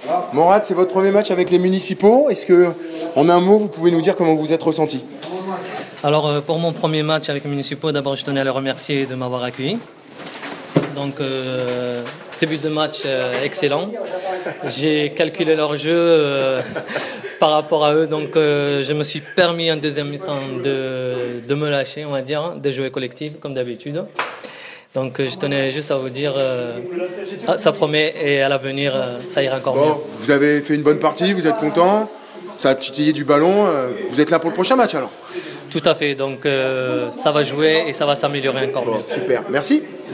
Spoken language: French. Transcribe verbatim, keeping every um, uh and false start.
Morad, c'est votre premier match avec les municipaux. Est-ce que, en un mot, vous pouvez nous dire comment vous êtes ressenti? Alors, euh, pour mon premier match avec les municipaux, d'abord, je tenais à les remercier de m'avoir accueilli. Donc, euh, début de match euh, excellent. J'ai calculé leur jeu euh, par rapport à eux. Donc, euh, je me suis permis en deuxième temps de, de me lâcher, on va dire, de jouer collectif, comme d'habitude. Donc, euh, je tenais juste à vous dire, euh, ah, ça promet et à l'avenir, euh, ça ira encore Bon, mieux. vous avez fait une bonne partie, vous êtes content, ça a titillé du ballon. euh, Vous êtes là pour le prochain match alors? Tout à fait. Donc, euh, ça va jouer et ça va s'améliorer encore mieux. Super, merci.